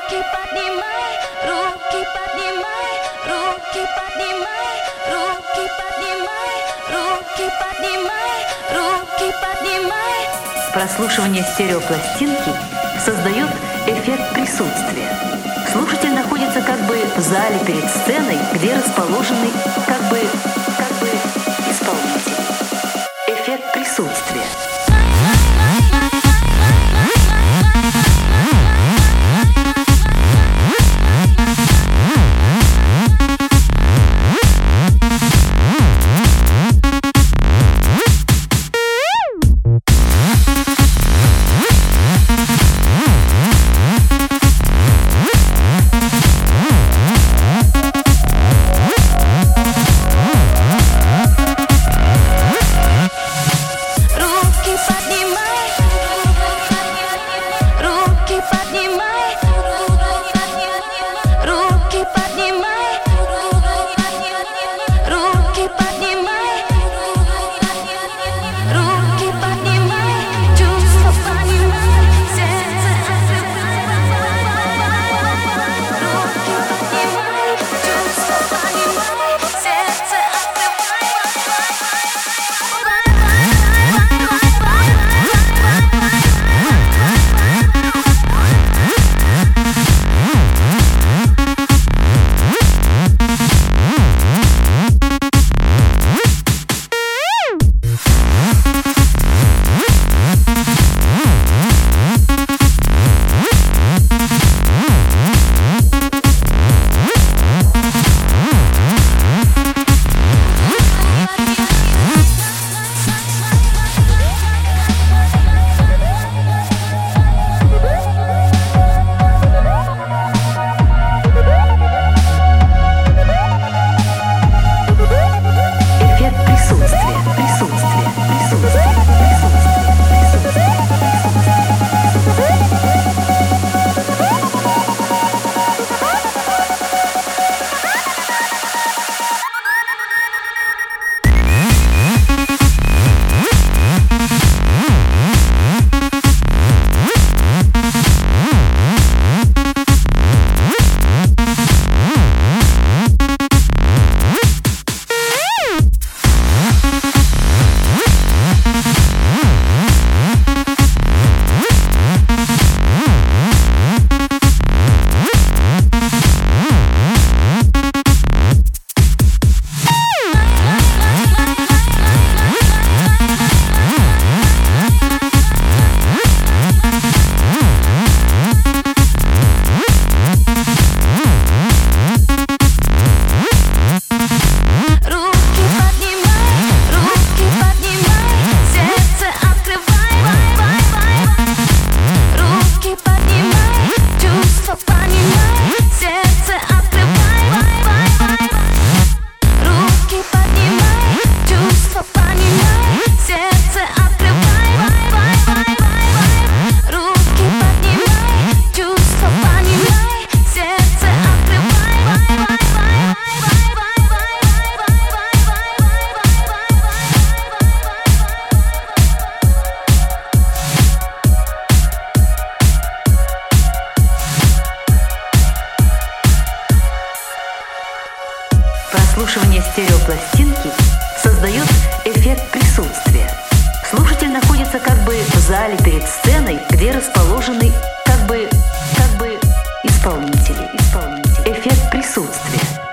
Руки поднимай, руки поднимай, руки поднимай, руки поднимай, руки поднимай, руки поднимай. Прослушивание стереопластинки создает эффект присутствия. Слушатель находится как бы в зале перед сценой, где расположены как бы исполнители. Эффект присутствия. Прослушивание стереопластинки создает эффект присутствия. Слушатель находится как бы в зале перед сценой, где расположены как бы исполнители. Эффект присутствия.